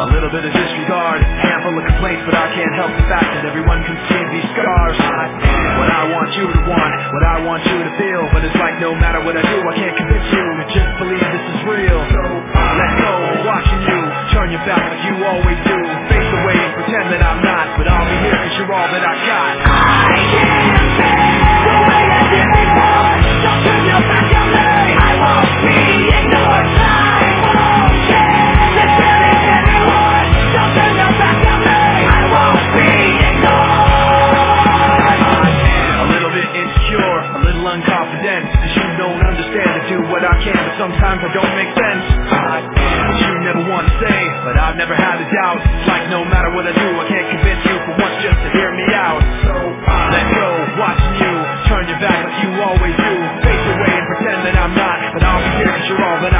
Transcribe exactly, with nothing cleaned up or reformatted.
A little bit of disregard, handful of complaints, but I can't help the fact that everyone can see these scars. I am what I want you to want, what I want you to feel, but it's like no matter what I do, I can't convince you to just believe this is real. So I let go of watching you turn your back like you always do, face away and pretend that I'm not, but I'll be here cause you're all that I got. I can't stand the way I did before. Don't turn your back on me. I won't be ignored. I won't care. Let's get it anymore. Don't turn your back on me. I won't be ignored. A little bit insecure, a little unconfident, cause you don't understand to do what I can, but sometimes I don't make sense. I am what you never want to say, but I've never had a doubt. It's like no matter what I do, I can't convince you for once just to hear me out. So I let go, watching you turn your back like you always do, face away and pretend that I'm not, but I'll be here cause you're all that